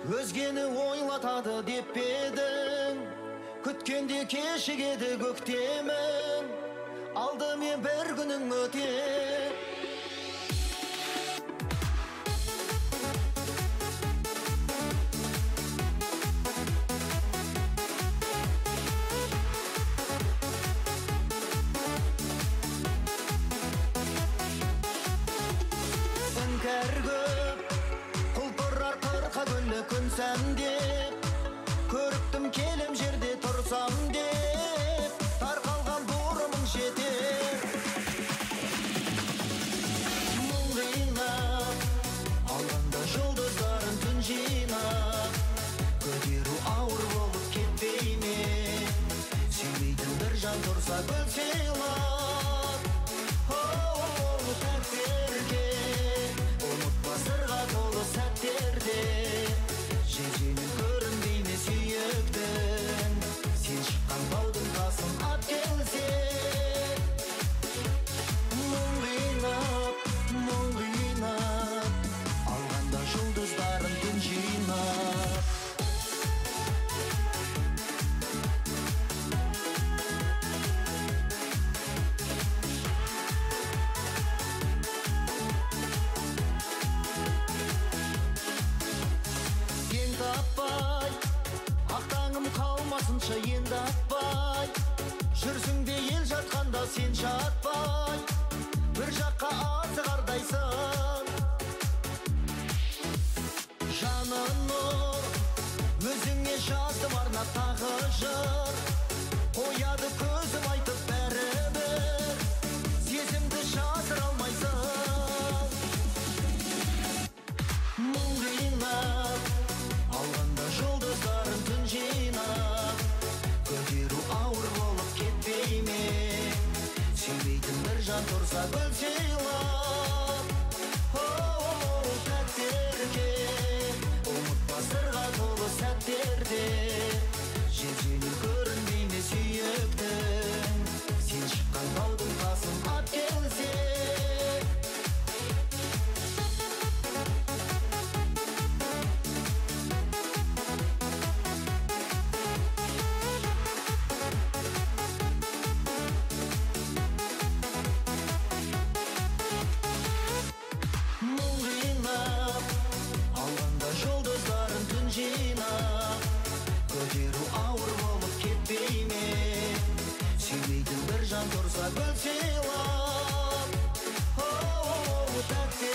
Өзгені ойлатады деп едің, күткенде кешігеді көктемің, алдымен бір күнің өтер. Іңкәр көп, құлпырар қырқа гүлі күн сәндеп, көріктім келем жерде тұрсам деп, тарқалған бұрымың жетер. Мұң қинап, алғанда жұлдыздарын түн жинап, көтеру ауыр болып кетпей ме? Сүймейтін бір жан тұрса гүл сыйлап, тәктерге ұмытпа сырға толы сәттерде, жезденің көрінбей ме сүйіктің, сен шыққан баудың тасын ат келсе. Мұң қинап, алғанда жұлдыздарын түн жинап. Таппай, ақтаңым қалмасынша енді атпай, жүрсің де ел жатқанда сен жатпай, бір жаққа асығардайсың. Жаным нұр, өзіңе жаздым арнап тағы жыр, қояды көзім айтып бәрібір, сезімді жасыра алмайсың. Мұң қинап, алғанда жұлдыздарын түн жинап, көтеру ауыр болып кетпей ме? Сүймейтін бір жан тұрса гүл сыйлап, тәктерге ұмытпа сырға толы сәттерде, жезденің көрінбей ме сүйіктің, сен шыққан таудың тасын ат келсе. Жұлдыздарын түн жинап, көтеру ауыр болып кетпей ме? Сүймейтін бір жан тұрса гүл сыйлап,